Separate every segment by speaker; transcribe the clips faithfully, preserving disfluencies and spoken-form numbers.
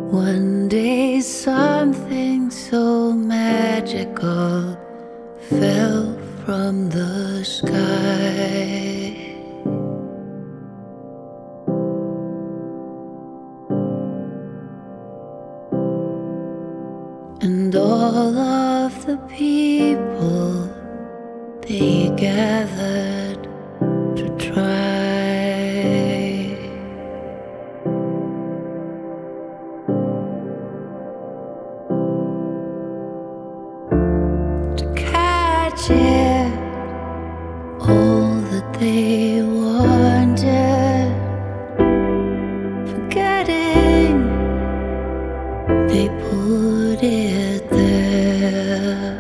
Speaker 1: One day something so magical fell from the sky, and all of the people, they gathered to try it, all that they wanted, forgetting they put it there.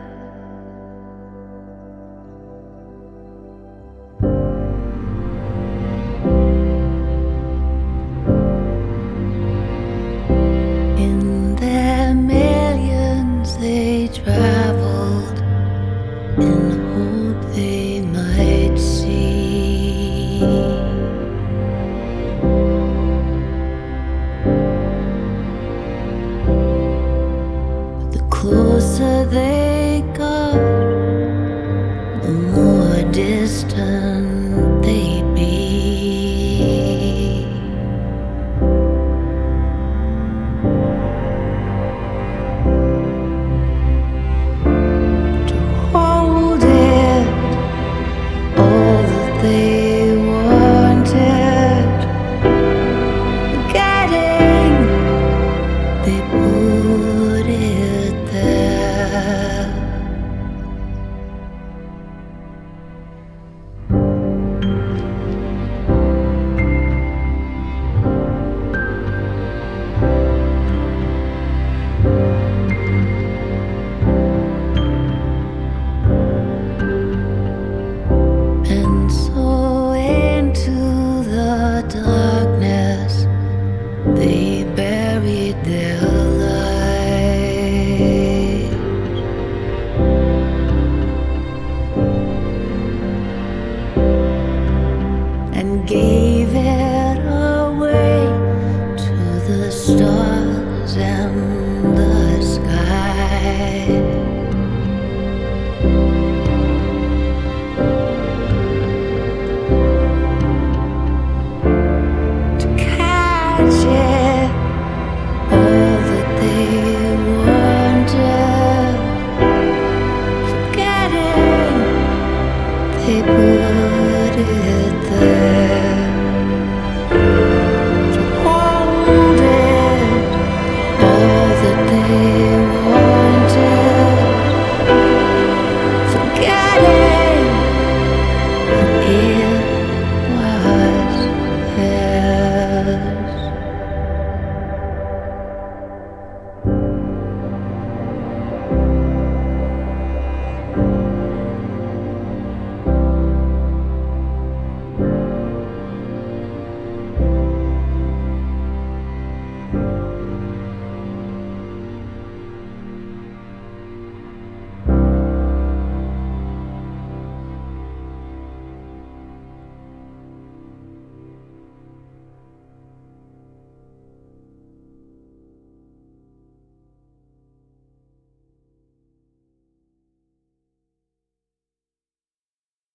Speaker 1: In their millions they traveled in hope they might see. But the closer they got, the more distant they'd be. They wanted, forgetting they put it there. And so into the darkness they buried their light, and gave it away to the stars and the sky. They put